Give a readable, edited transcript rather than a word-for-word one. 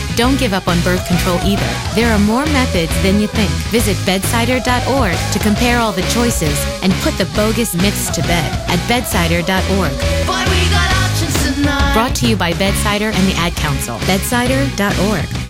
Don't give up on birth control either. There are more methods than you think. Visit bedsider.org to compare all the choices and put the bogus myths to bed at bedsider.org. Boy, we got options tonight. Brought to you by Bedsider and the Ad Council. Bedsider.org.